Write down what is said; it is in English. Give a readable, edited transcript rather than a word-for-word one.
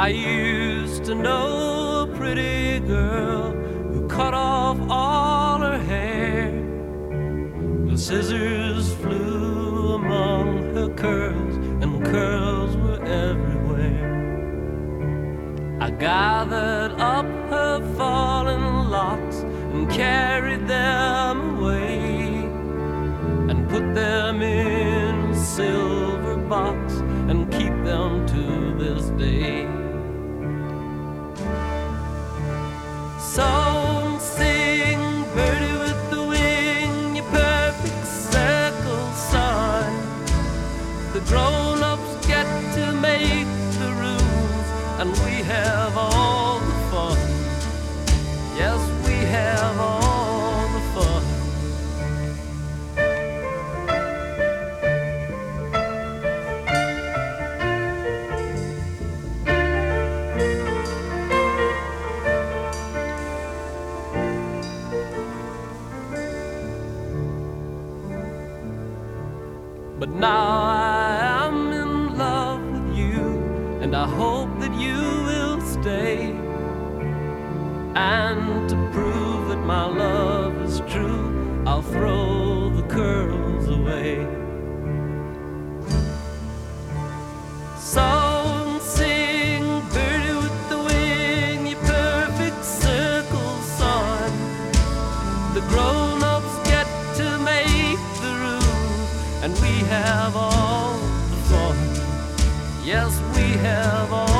I used to know a pretty girl who cut off all her hair. The scissors flew among her curls, and curls were everywhere. I gathered up her fallen locks and carried them away, and put them in a silver box and keep them to this day. So sing, birdie with the wing, your perfect circle sign. The grown-ups get to make the rules, and we have all the fun. Yes, we have all the fun. But now I am in love with you, and I hope that you will stay. And to prove that my love is true, I'll throw the curls away. So sing, birdie with the wing, your perfect circle sign. The grown-ups get to make the rules, and we have all the fun. Yes, we have all